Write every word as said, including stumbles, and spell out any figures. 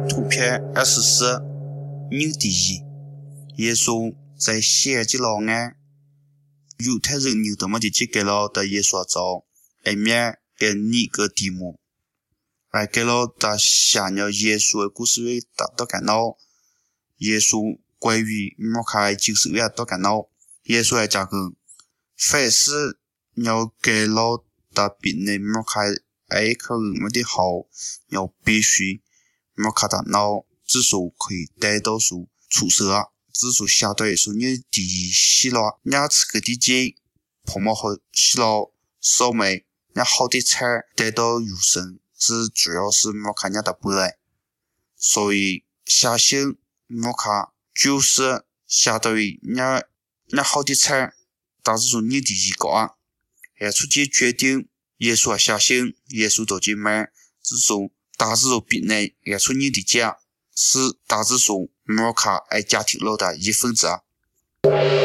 图片二十四，牛第一。耶稣在寫之路呢，猶太人牛他們就去給了的耶穌走，一面給你個題目，來給了的想要耶穌的故事會達到感到，耶穌關於摩開就是會達感到，耶穌來講個，凡是要給了的別人摩開愛可我的好，要必須摩開的腦，至少可以帶到數出色。至少相對說你第一死了，你這個地界泡沫好死了，壽命你好的菜得到有生是主要是摩卡你的不來，所以相信摩卡就是相對於你你好的菜，但是說你第一個啊，也出去決定耶穌相信耶穌都去買，至少大致說別人也出你的家。是大致說摩卡愛家庭路的一份子。